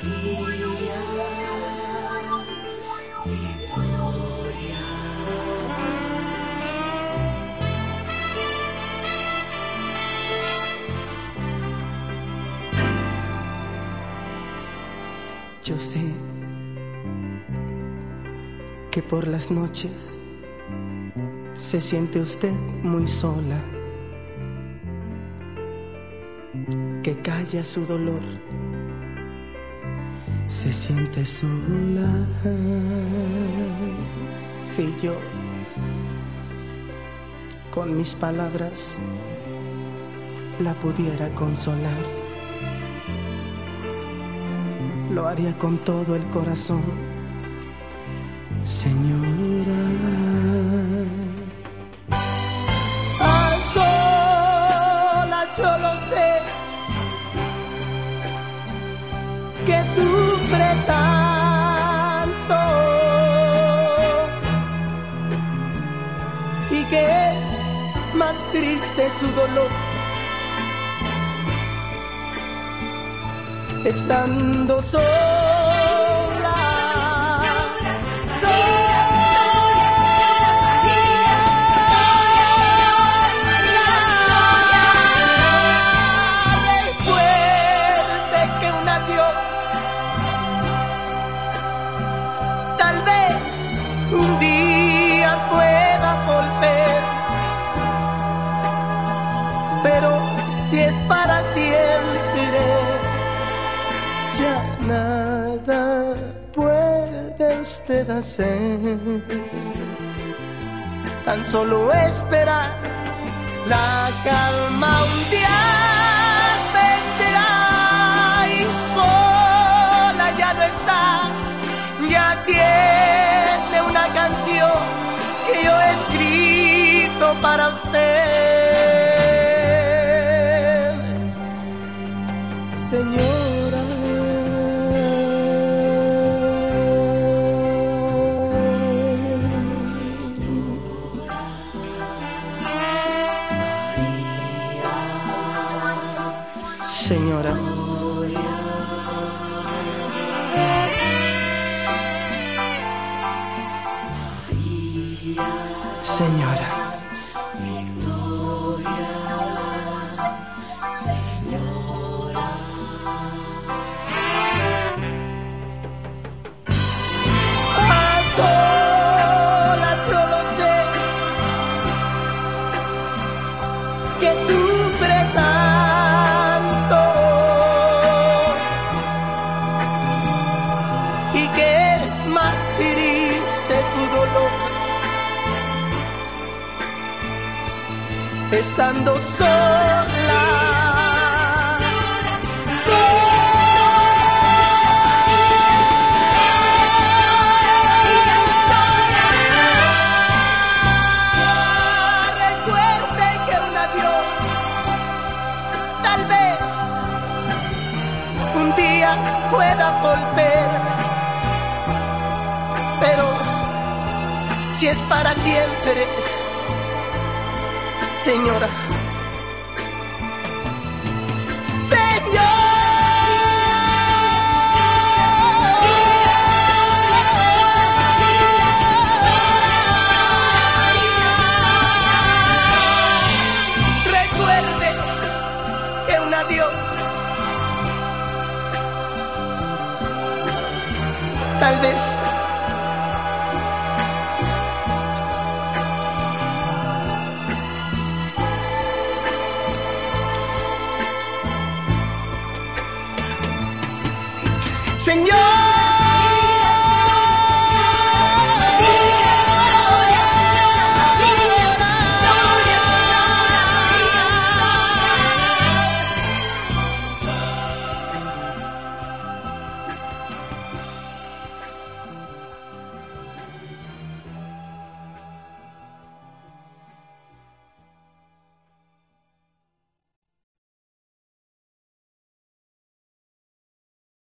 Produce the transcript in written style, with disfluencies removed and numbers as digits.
Yo sé que por las noches se siente usted muy sola, que calla su dolor, se siente sola. Si yo con mis palabras la pudiera consolar, lo haría con todo el corazón, señora. A solas yo lo sé, que sufre tanto y que es más triste su dolor estando sola. Recuerde que un adiós tal vez un día pueda volver, pero si es para siempre, ya nada puede usted hacer. Tan solo esperar la calma, un día vendrá y sola ya no está. Ya tiene una canción que yo he escrito para usted, señor. Señora, señora, señora, a solas yo lo sé, que sufre tanto y que es más triste su dolor estando sola. Recuerde que un adiós tal vez un día pueda volver, pero si es para siempre, señora. Recuerde que un adiós tal vez